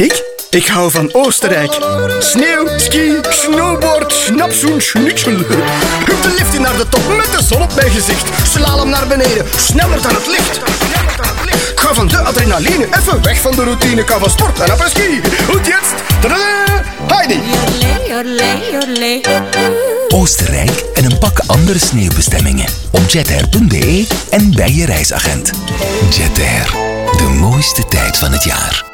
Ik hou van Oostenrijk. Sneeuw, ski, snowboard, schnapszoen, schnitzel. Hup de lift in naar de top met de zon op mijn gezicht. Slalom naar beneden, sneller dan het licht. Ik hou van de adrenaline, even weg van de routine. Ik hou van sport en après-ski. Goed jetzt, tadaa, Heidi. Oostenrijk en een pak andere sneeuwbestemmingen op jetair.be en bij je reisagent. Jetair, de mooiste tijd van het jaar.